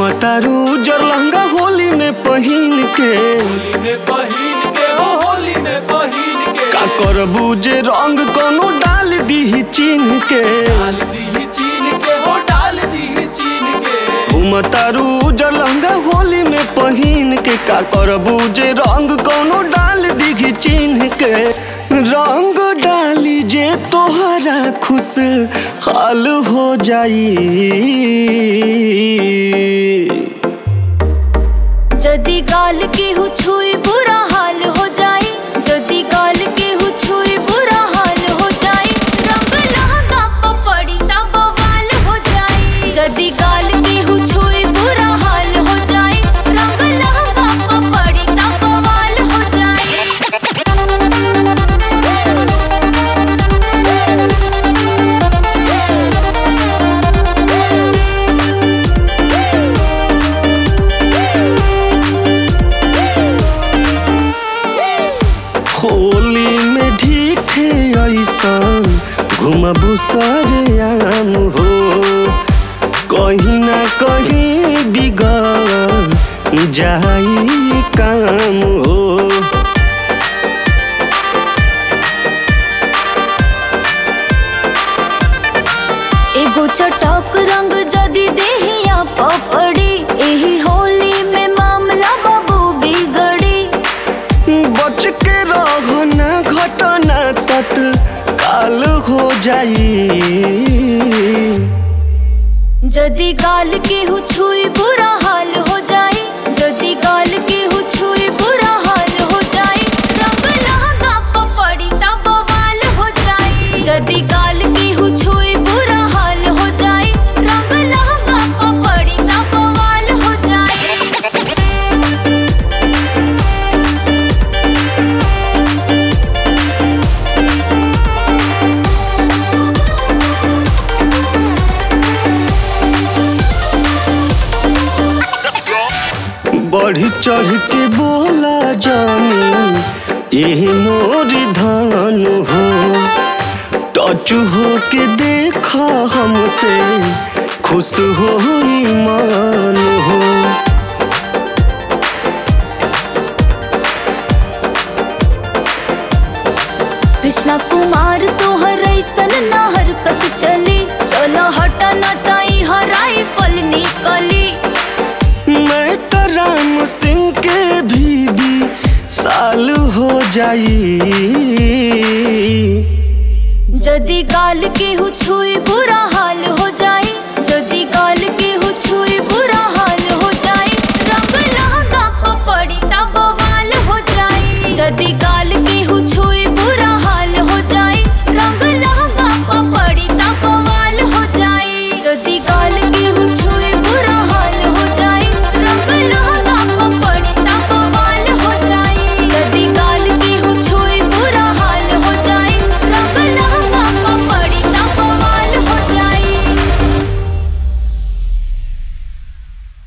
घुमतारू उजर लहंगा होली में पहिन के का करबू जे रंग कोनो डाल दी चीन के घुमतारू उजर लहंगा होली में पहिन के का करबू जे रंग कोनो डाल दी चीन के रंग डाली जे तोहरा खुश हाल हो जाई जदी गाल के हु छुई बुरा हाल हो जाई जदी गाल के हु छुई बुरा हाल हो जाई रंग लहंगा पपड़ी ता बवाल हो जाई जदी गाल के हु छुई बुरा हाल हो जाई रंग लहंगा पपड़ी ता बवाल हो जाई होली में ढीठे ऐसा घुमबू सरेआम हो कहीं ना कहीं बिगड़ जाई काम हो एगो चटक रंग जदी देहिया पपड़ी एही होली में मामला बाबू बिगड़ी बच के रहना घटना तत्काल हो जाई जदी गाल के हु छुई बुरा हाल हो जाई जदी गाल के हु छुई बुरा हाल हो जाई रंग लहंगा पपड़ी ता बवाल हो जाई जदी गाल के हु छुई बुरा हाल हो जाई रंग लहंगा पपड़ी ता बवाल हो जाई बढ़ी चढ़ के बोला जानी एही मोरी धान हो टच हो के देखा हमसे खुश हो ईमान हो कृष्णा कुमार तोहर ऐसन ना हरकत चली चलो हटा न ताई हराई फल निकली मैं तो राम सिंह के भी साल हो जाई जदी गाल के हु छुई बुरा